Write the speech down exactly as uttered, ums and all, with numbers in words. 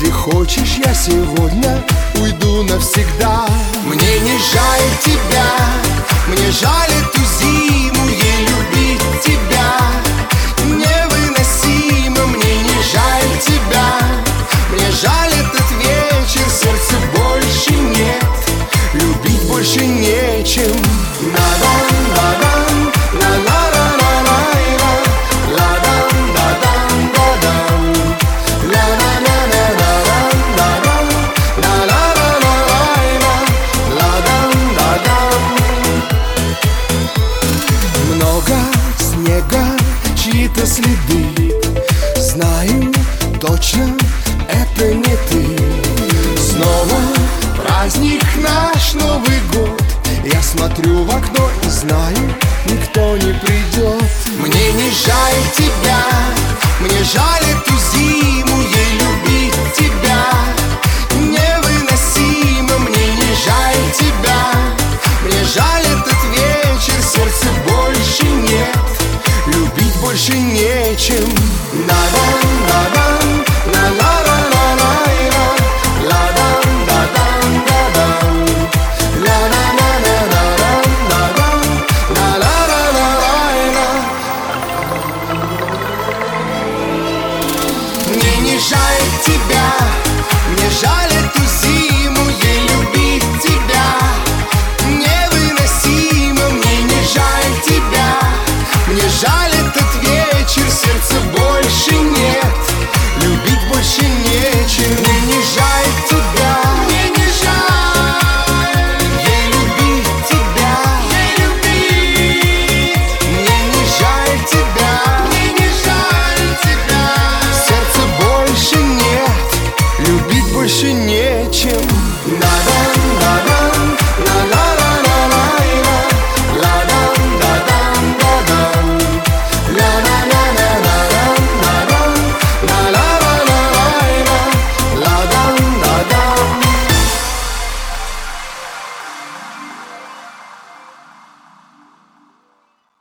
Если хочешь, я сегодня уйду навсегда. Мне не жаль тебя, мне жаль эту зиму, ей любить тебя невыносимо. Мне не жаль тебя, мне жаль этот вечер, сердца больше нет, любить больше нечем. Надам, надам, на-на-на-на-на-на, ладам, дадам, дадам, ла-на-на-на-на-на-на-на, ла-ла-ла-ла-ла-ла, ладам, дадам. Много снега, чьи-то следы, знаю точно, это не ты. Снова праздник наш, Новый год. Я смотрю в окно и знаю, никто не придет. Мне не жаль тебя, мне жаль эту зиму, ей любить тебя невыносимо. Мне не жаль тебя, мне жаль этот вечер, сердца больше нет, любить больше нечем. Надам, надам, на-на-на-на-на-на, ладам, дадам, дадам, ла-на-на-на-на-на-на, ла-ла-ла-ла-ла-ла. Мне не жаль тебя, мне жаль